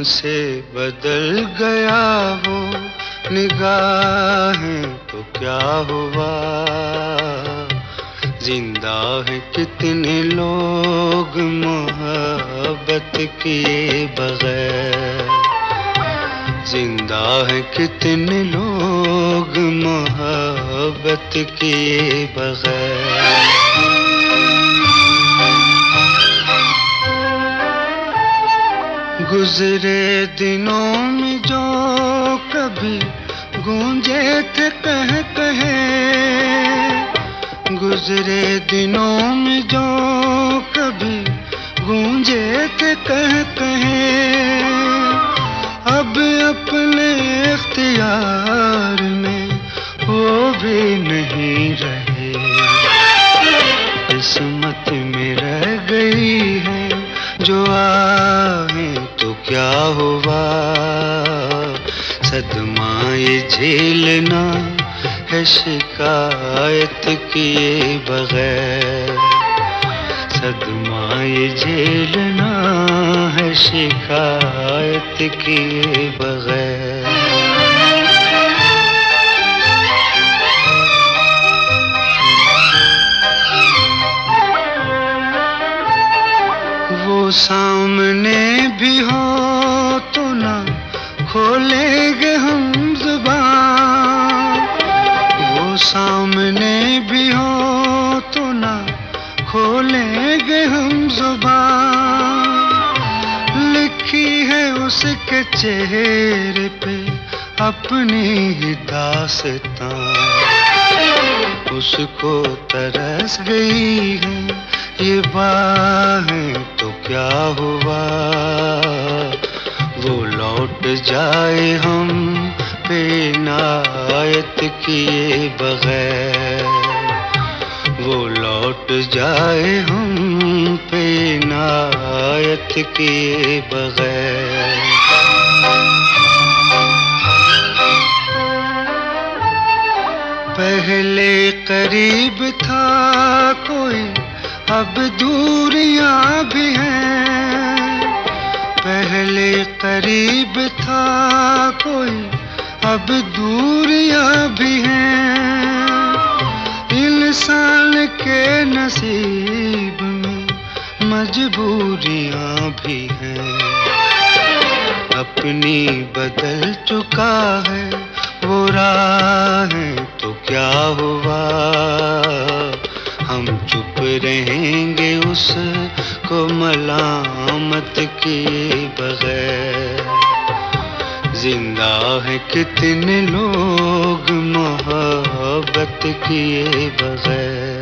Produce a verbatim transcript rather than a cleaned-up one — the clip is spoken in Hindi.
से बदल गया वो निगाहें तो क्या हुआ। जिंदा है कितने लोग मोहब्बत किए बगैर, जिंदा है कितने लोग मोहब्बत किए बगैर। गुजरे दिनों में जो कभी गूंजे थे कह कहे, गुजरे दिनों में जो कभी गूंजे थे कह कहे, अब अपने इख्तियार में वो भी नहीं रहे। किस्मत में रह गई है जो आहें तो क्या हुआ। सदमा ये झेलना है शिकायत किए बगैर, सदमा ये झेलना है शिकायत किए बगैर। वो सामने भी हो तो ना खोलेंगे हम ज़ुबान, वो सामने भी हो तो ना खोलेंगे हम ज़ुबान। लिखी है उसके चेहरे पे अपनी ही दास्तां, उसको तरस गई है ये बाहें तो क्या हुआ। वो लौट जाए हम पे इनायत किए बगैर, वो लौट जाए हम पे इनायत किए बगैर। पहले करीब था कोई अब दूरियां भी हैं, पहले करीब था कोई अब दूरियां भी हैं। इंसान के नसीब में मजबूरियां भी हैं, अपनी बदल चुका है वो राहें तो क्या हुआ। हम चुप रहेंगे उसको मलामत किए बगैर, जिंदा है कितने लोग मोहब्बत किए बगैर।